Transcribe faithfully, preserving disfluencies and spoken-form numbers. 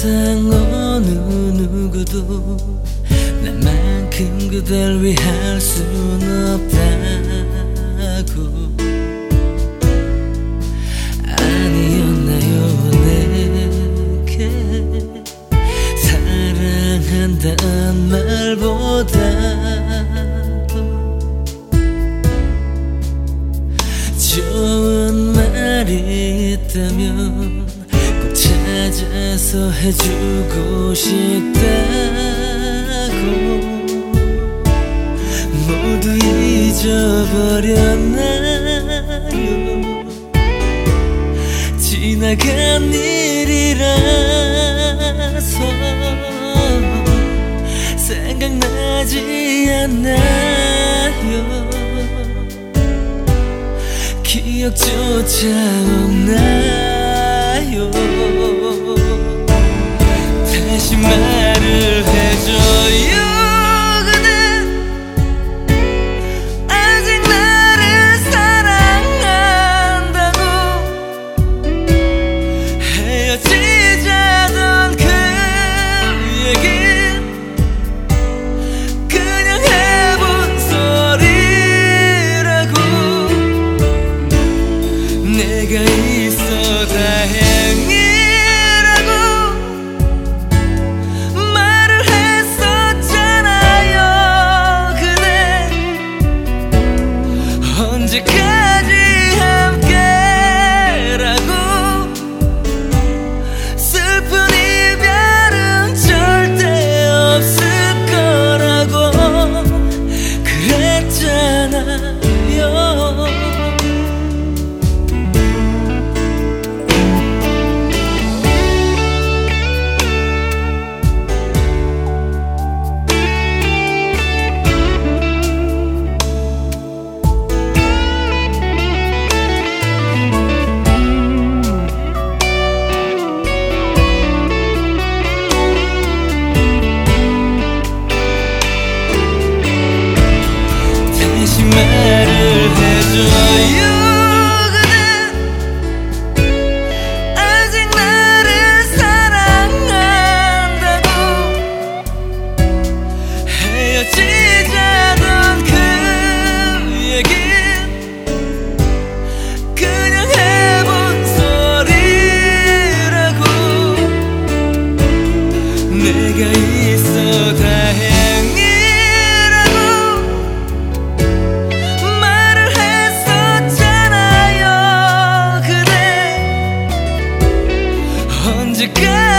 세상 어느 누구도 나만큼 그댈 위할 순 없다고. 아니었나요 내게 사랑한다는 말보다도 좋은 말이 있다면 꼭 찾아서 해주고 싶다고. 모두 잊어버렸나요? 지나간 일이라서 생각나지 않나요? 기억조차 없나요? 다시 말을 해줘요. 그대 아직 나를 사랑한다고. 헤어지자던 그 얘기 그냥 해본 소리라고. 내가 있어 다행이라고 말을 했었잖아요. 그대 언제까지 함께라고. 슬픈 이별은 절대 없을 거라고 그랬잖아요. 다시 말을 해줘요. 그대 아직 나를 사랑한다고. 헤어지자던 그 얘기 그냥 해본 소리라고. 내가 있어 다행이라고 말을 했었잖아요. 그대 언제까지